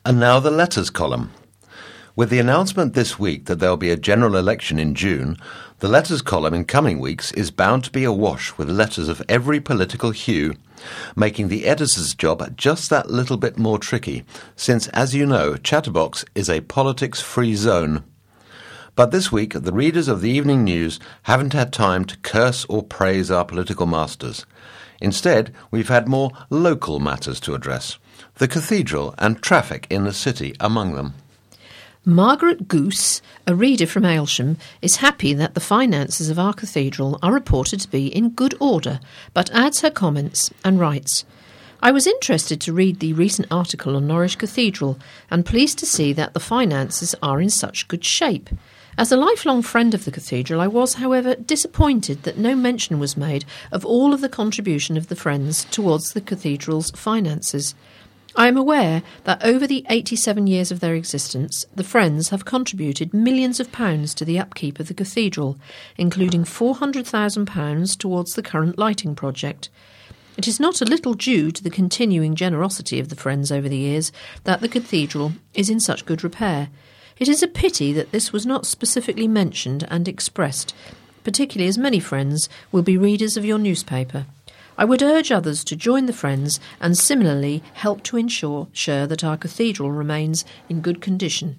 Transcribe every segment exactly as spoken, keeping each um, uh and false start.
And now the letters column. With the announcement this week that there will be a general election in June, the letters column in coming weeks is bound to be awash with letters of every political hue, making the editor's job just that little bit more tricky, since, as you know, Chatterbox is a politics-free zone. But this week, the readers of the Evening News haven't had time to curse or praise our political masters. Instead, we've had more local matters to address, the cathedral and traffic in the city among them. Margaret Goose, a reader from Aylsham, is happy that the finances of our cathedral are reported to be in good order, but adds her comments and writes, I was interested to read the recent article on Norwich Cathedral and pleased to see that the finances are in such good shape. As a lifelong friend of the cathedral, I was, however, disappointed that no mention was made of all of the contribution of the Friends towards the cathedral's finances. I am aware that over the eighty-seven years of their existence, the Friends have contributed millions of pounds to the upkeep of the cathedral, including four hundred thousand pounds towards the current lighting project. It is not a little due to the continuing generosity of the Friends over the years that the cathedral is in such good repair. It is a pity that this was not specifically mentioned and expressed, particularly as many Friends will be readers of your newspaper. I would urge others to join the Friends and similarly help to ensure sure that our cathedral remains in good condition.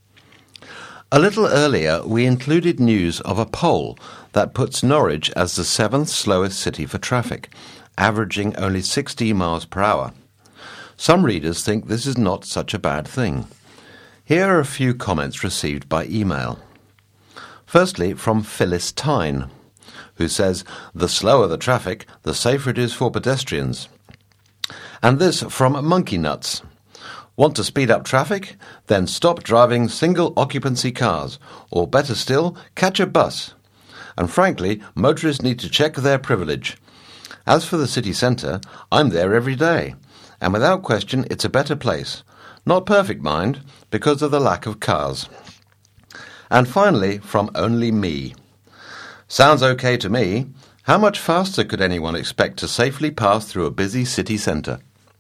A little earlier, we included news of a poll that puts Norwich as the seventh slowest city for traffic, averaging only sixty miles per hour. Some readers think this is not such a bad thing. Here are a few comments received by email. Firstly, from Phyllis Tyne, who says, the slower the traffic, the safer it is for pedestrians. And this from Monkey Nuts. Want to speed up traffic? Then stop driving single-occupancy cars, or better still, catch a bus. And frankly, motorists need to check their privilege. As for the city centre, I'm there every day, and without question it's a better place. Not perfect, mind, because of the lack of cars. And finally, from Only Me. Sounds okay to me. How much faster could anyone expect to safely pass through a busy city centre?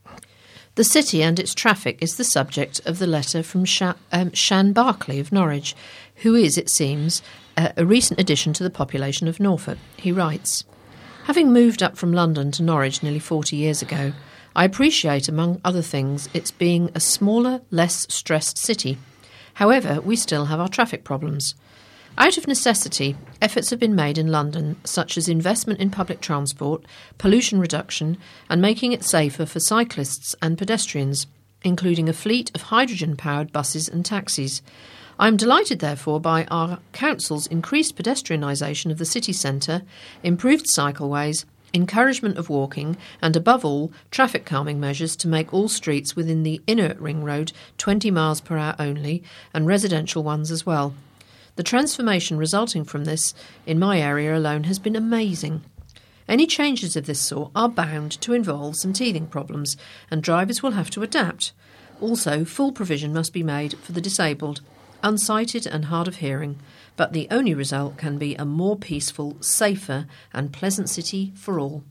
The city and its traffic is the subject of the letter from Sha- um, Shan Barclay of Norwich, who is, it seems, a, a recent addition to the population of Norfolk. He writes, having moved up from London to Norwich nearly forty years ago, I appreciate, among other things, its being a smaller, less stressed city. However, we still have our traffic problems. Out of necessity, efforts have been made in London, such as investment in public transport, pollution reduction, and making it safer for cyclists and pedestrians, including a fleet of hydrogen-powered buses and taxis. I am delighted, therefore, by our council's increased pedestrianisation of the city centre, improved cycleways, encouragement of walking, and above all, traffic calming measures to make all streets within the inner ring road twenty miles per hour only, and residential ones as well. The transformation resulting from this in my area alone has been amazing. Any changes of this sort are bound to involve some teething problems, and drivers will have to adapt. Also, full provision must be made for the disabled, unsighted and hard of hearing, but the only result can be a more peaceful, safer and pleasant city for all.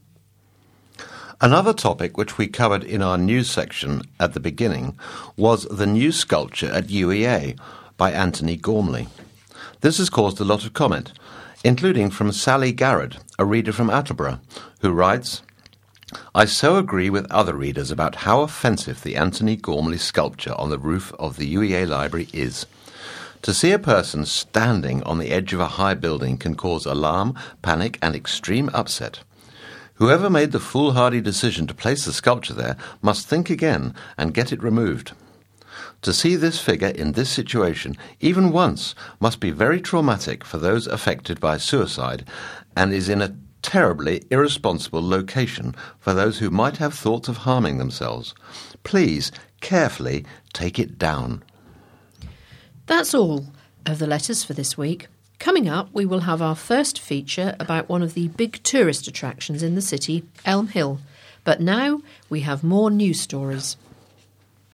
Another topic which we covered in our news section at the beginning was the new sculpture at U E A by Anthony Gormley. This has caused a lot of comment, including from Sally Garrett, a reader from Attleborough, who writes, I so agree with other readers about how offensive the Anthony Gormley sculpture on the roof of the U E A library is. To see a person standing on the edge of a high building can cause alarm, panic, and extreme upset. Whoever made the foolhardy decision to place the sculpture there must think again and get it removed. To see this figure in this situation, even once, must be very traumatic for those affected by suicide and is in a terribly irresponsible location for those who might have thoughts of harming themselves. Please, carefully take it down. That's all of the letters for this week. Coming up, we will have our first feature about one of the big tourist attractions in the city, Elm Hill. But now we have more news stories.